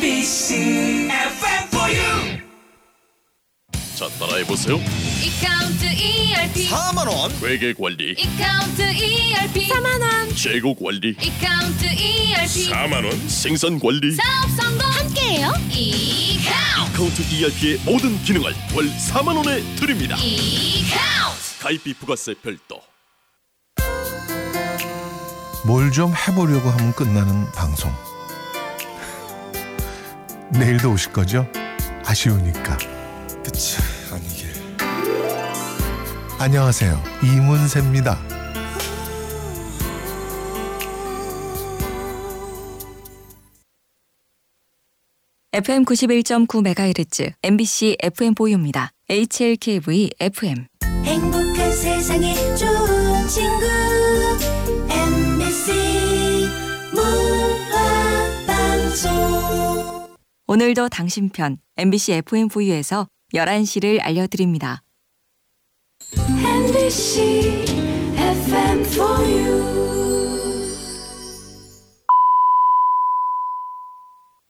MBC FM4U. 자, 따라해보세요. 이카운트 ERP 4만원 회계관리, 이카운트 ERP 4만원 재고관리, 이카운트 ERP 4만원, 생산관리, 사업 성공 함께해요. 이카운트 카운트 ERP의 모든 기능을 월 4만원에 드립니다. 이카운트 가입비 부가세 별도. 뭘 좀 해보려고 하면 끝나는 방송. 내일도 오실 거죠? 아쉬우니까. 그치 아니게. 안녕하세요, 이문세입니다. FM 91.9MHz MBC FM4U입니다. HLKV FM. 행복한 세상에 좋은 친구 MBC 문화방송. 오늘도 당신 편 MBC FM4U에서 11시를 알려드립니다. MBC FM4U